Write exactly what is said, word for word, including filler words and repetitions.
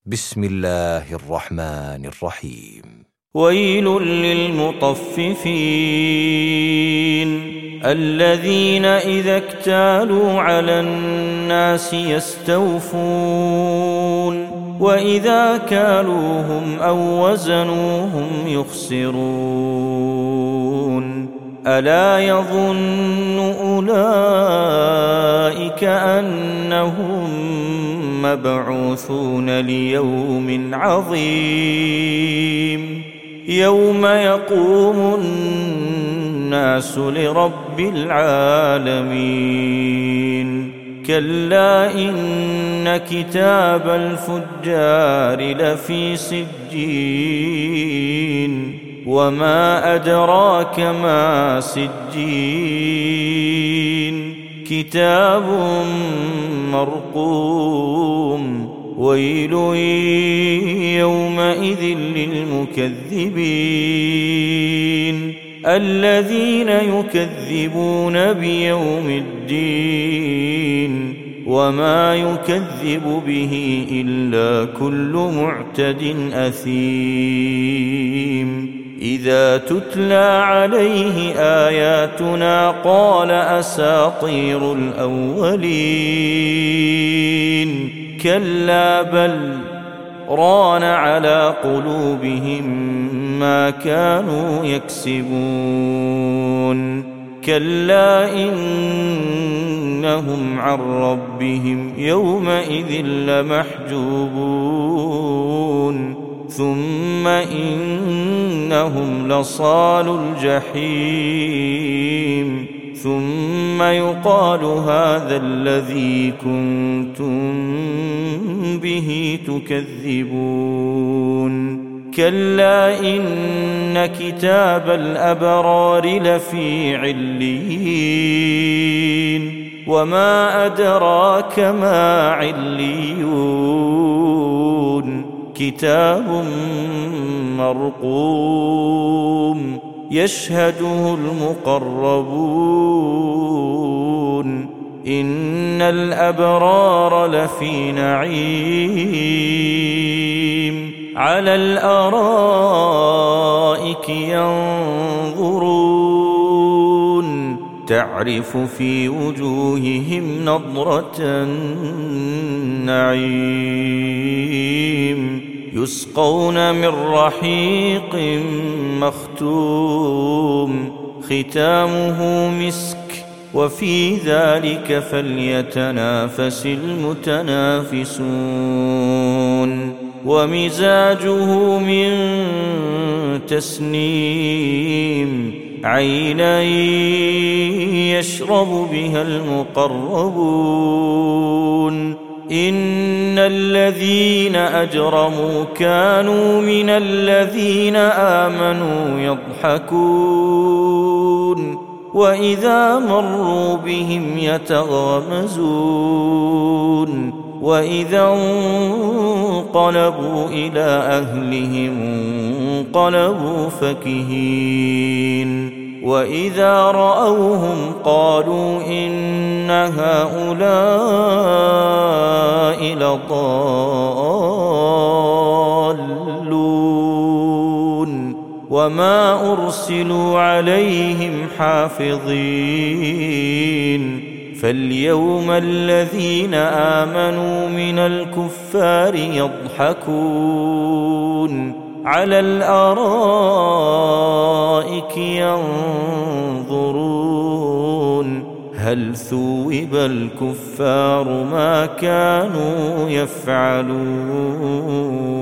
بسم الله الرحمن الرحيم. ويل للمطففين الذين إذا اكتالوا على الناس يستوفون وإذا كالوهم أو وزنوهم يخسرون ألا يظن أولئك أنهم مبعوثون ليوم عظيم يوم يقوم الناس لرب العالمين كلا إن كتاب الفجار لفي سجين وما أدراك ما سجين كتاب مرقوم ويل يومئذ للمكذبين الذين يكذبون بيوم الدين وما يكذب به إلا كل معتد أثيم إذا تتلى عليه آياتنا قال أساطير الأولين كلا بل ران على قلوبهم ما كانوا يكسبون كلا إنهم عن ربهم يومئذ لمحجوبون ثم إنهم لصالو الجحيم ثم يقال هذا الذي كنتم به تكذبون كلا إن كتاب الأبرار لفي عليين وما أدراك ما عليون كتاب مرقوم يشهده المقربون إن الأبرار لفي نعيم على الأرائك ينظرون تعرف في وجوههم نضرة النعيم يسقون من رحيق مختوم ختامه مسك وفي ذلك فليتنافس المتنافسون ومزاجه من تسنيم عينا يشرب بها المقربون إن الذين أجرموا كانوا من الذين آمنوا يضحكون وإذا مروا بهم يتغامزون وإذا انقلبوا إلى أهلهم انقلبوا فكهين وإذا رأوهم قالوا إن هؤلاء لضالون وما أرسلوا عليهم حافظين فاليوم الذين آمنوا من الكفار يضحكون على الأرائك ينظرون هل ثوب الكفار ما كانوا يفعلون.